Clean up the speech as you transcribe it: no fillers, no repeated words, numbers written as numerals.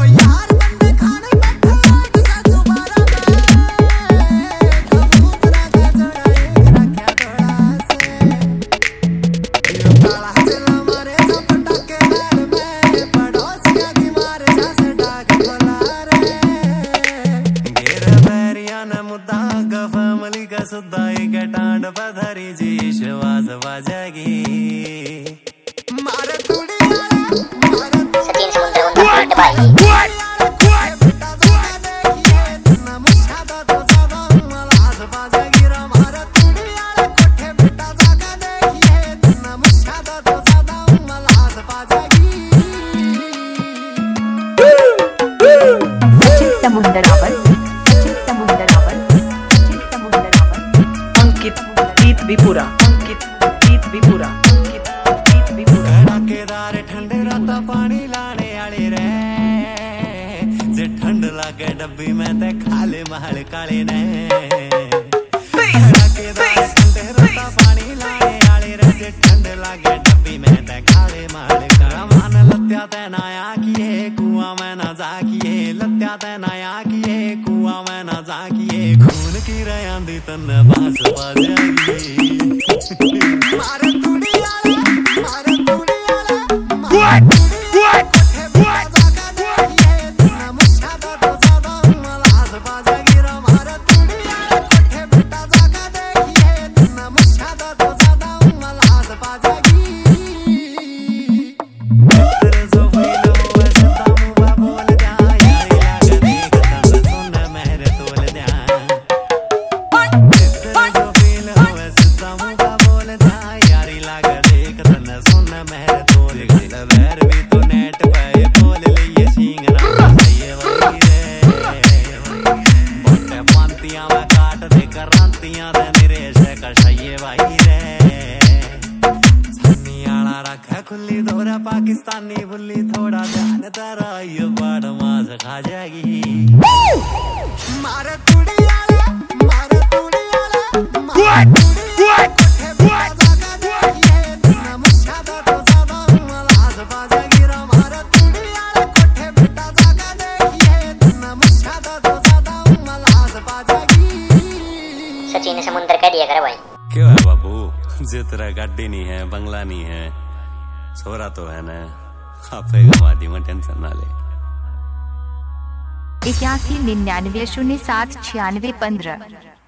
सुदाई के टांड पधरी जी श्वास बजेगी मारे तुड़ी सचिन समुद्र भाई केदार ठंडे राता पानी लाने आले रे जे ठंड लागे डब्बी में ते खाले महल काले ने केदार ठंडे राता पानी लाने आले रे जे ठंड लागे डब्बी में ते खाले महल काला मान लत्या ते नाया किए कुआं में ना जाकिए लत्या ते नाया किए कुआं में ना जाकिए खून की रयांदी तन बास बाजेगी मारे तुड़ी आले मारे तुड़ी खुली दोरा पाकिस्तानी बुल्ली थोड़ा ध्यान तेरा ये बाड़ मास खा जाएगी मारे तुड़ी आले मारे तुड़ी आले मारे तुड़ी आले कोठे बिटा जागा देखिए ना मुश्किल तो ज्यादा मलाज बाजेगी रा मारे तुड़ी आले कोठे बिटा जागा देखिए ना मुश्किल तो ज्यादा मलाज बाजेगी सचिन समुद्र कह दिया करे भाई क्यों है बाबू जितरा गाड़ी नहीं है बंगला नहीं है छोरा तो है ना आपे गवा दी मैं टेंशन ना ले 81 99 07 96 15